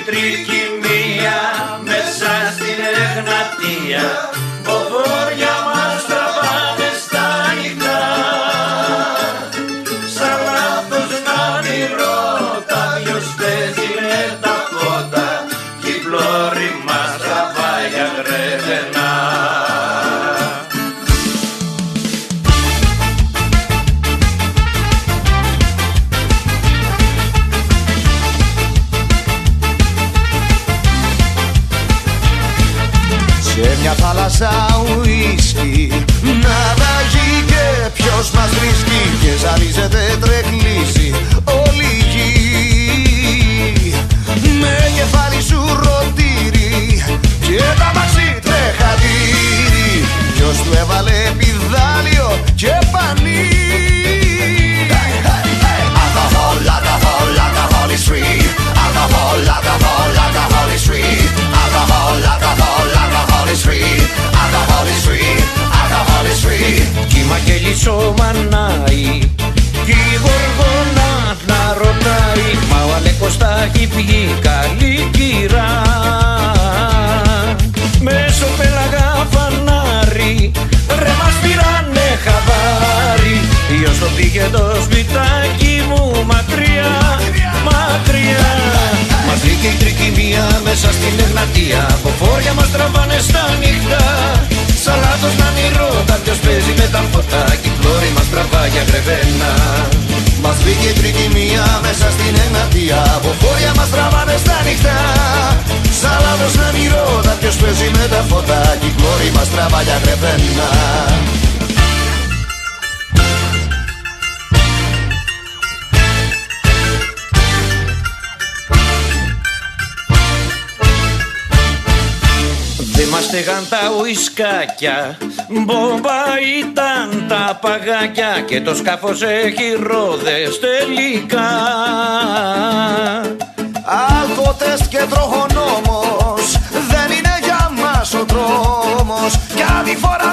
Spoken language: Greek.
τρικυμία μέσα στην Εγνατία, ποδόρια μας τραβάνε στα νυχτά. Σαν λάθος να όνειρώτα, ποιος παίζει με τα φώτα κι η πλώρη μας τραβάει για γρεβενά. Σε μια θάλασσα ουίσκι να ραγεί και ποιος μας βρίσκει, και ζαλίζεται τρεκλίζει όλη η γη. Με κεφάλι σου ρωτήρι και τα μαξί τρεχατήρι, ποιος του έβαλε πιδάλιο και πανί. Alcohol, alcohol, alcohol is free. Alcohol, alcohol, alcohol is free. Alcohol, alcohol, alcohol is free. Alcohol is free. Alcohol is free. Κύμα και λύσο μανάει κι η γοργόνα να ρωτάει, μα ο Αλέκος τα έχει πει καλή κυρά. Μέσω πέλαγα φανάρι, ρε μας πήρανε χαβάρι. Γιος το πήγε το σπιτάκι μου μακριά, μακριά. Μας βρήκε η τρικυμία μέσα στην Εγνατία, ποφόρια μας τραβάνε στα νυχτά. Σαν λάθος να όνειρώτα, ποιος παίζει με τα φώτα κι η πλώρη μας τραβάει για γρεβένα. Μας βρήκε η τρικυμία μέσα στην Εγνατία, ποφόρια μας τραβάνε στα νυχτά. Σαν λάθος να όνειρώτα, ποιος παίζει με τα φώτα κι η πλώρη μας τραβάει για γρεβένα. Δε μας στεγαν τα ουισκάκια, μπόμπα ήταν τα παγάκια και το σκάφος έχει ρόδες τελικά. Αλκοτέστ και τροχονόμος, δεν είναι για μας ο δρόμος, κι άλλη φορά